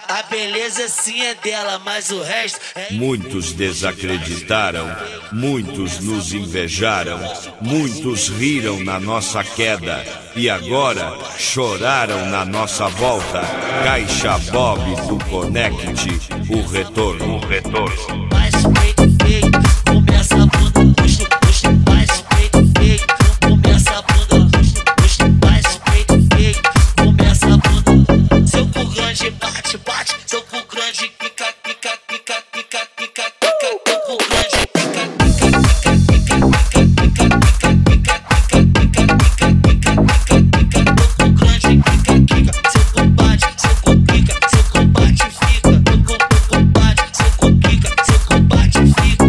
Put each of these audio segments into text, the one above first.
A beleza sim é dela, mas o resto é... Muitos desacreditaram, muitos nos invejaram, muitos riram na nossa queda e agora choraram na nossa volta. Caixa Bob do Connect, o retorno. Mais peito feito, começa a bunda, puxa, puxa, mais peito feito, começa a bunda, puxa, mais peito feito, começa a bunda. Seu cu grande bate, bate, seu cu grande pica, pica, pica, pica, pica, pica, seu cu grande pica, pica, pica, pica, pica, pica, pica, pica, pica, pica, pica, pica, pica, seu cu grande pica, pica, seu cu bate, seu cu pica, seu cu bate fica, seu cu bate, seu cu pica, seu cu bate fica.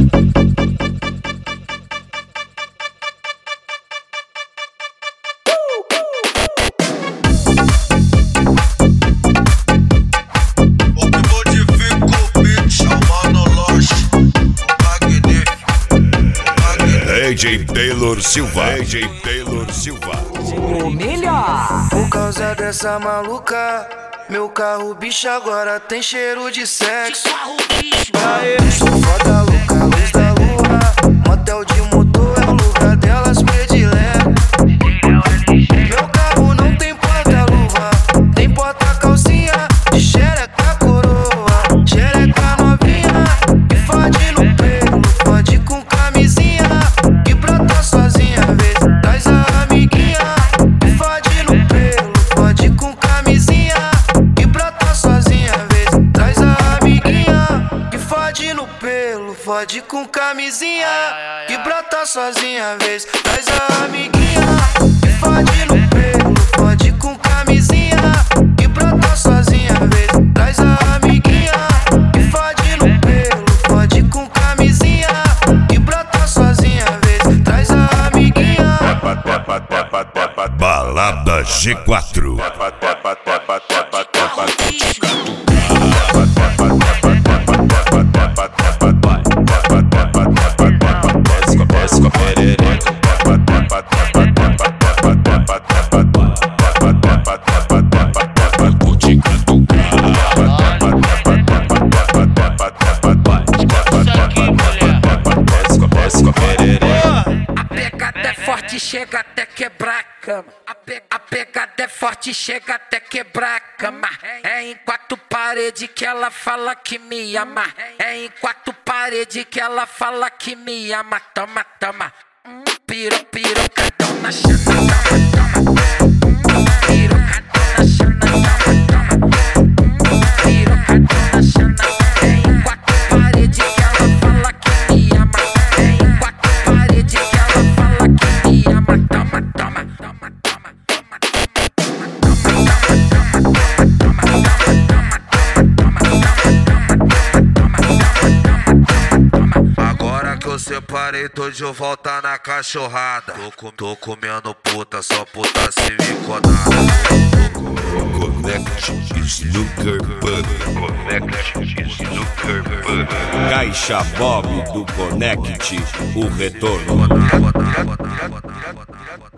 AJ Taylor Silva. O melhor. Por causa dessa maluca, meu carro bicho agora tem cheiro de sexo. Aê, sou foda louca, luz da lua, motel de motor é o lugar delas predileto. Meu carro não tem porta-luva, tem porta-calcinha de xereca coroa, xereca novinha, que fode no pelo, fode com camisinha, que brota sozinha, às vezes traz a amiguinha, que fode no pelo, fode com camisinha, que brota sozinha, às vezes traz a amiguinha, que fode no pelo, fode com camisinha, que brota sozinha, às vezes traz a amiguinha, que fode no pelo, fode com camisinha, que brota sozinha, às vezes traz a amiguinha, que fode no pelo, fode com camisinha, que brota sozinha, às vezes traz a amiguinha. Balada G4. A pegada é forte, chega até quebrar a cama. A pegada é forte, chega até quebrar a cama. É em quatro paredes que ela fala que me ama. É em quatro paredes que ela fala que me ama. Toma, toma. Pirocadão na chana. Toma, toma. Pirocadão na chana. Toma, toma. Pirocadão na chana. É em quatro paredes que ela fala que me ama. É em quatro paredes que ela fala que me ama. Toma, toma, toma, toma, toma, toma. Agora que eu separei, tô de volta na cachorrada. Tô comendo puta, só puta se me codar. Connect Snooker Pub. Caixa Bob do Connect, o retorno.